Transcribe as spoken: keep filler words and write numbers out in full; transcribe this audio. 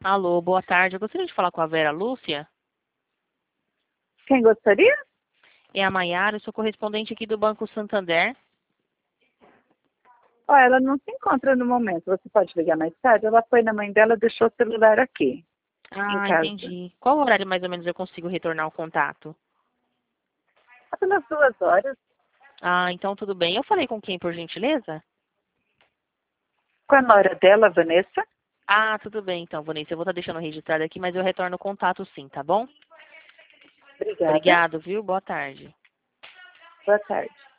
Alô, boa tarde. Eu gostaria de falar com a Vera Lúcia. Quem gostaria? É a Maiara, eu sou correspondente aqui do Banco Santander. Ó, ela não se encontra no momento. Você pode ligar mais tarde? Ela foi na mãe dela, deixou o celular aqui, em Ah, casa. entendi. Qual horário mais ou menos eu consigo retornar o contato? Há pelas duas horas. Ah, então tudo bem. Eu falei com quem, por gentileza? Com a nora dela, Vanessa. Ah, tudo bem então, Vanessa. Eu vou estar deixando registrado aqui, mas eu retorno o contato sim, tá bom? Obrigada. Obrigado, viu? Boa tarde. Boa tarde.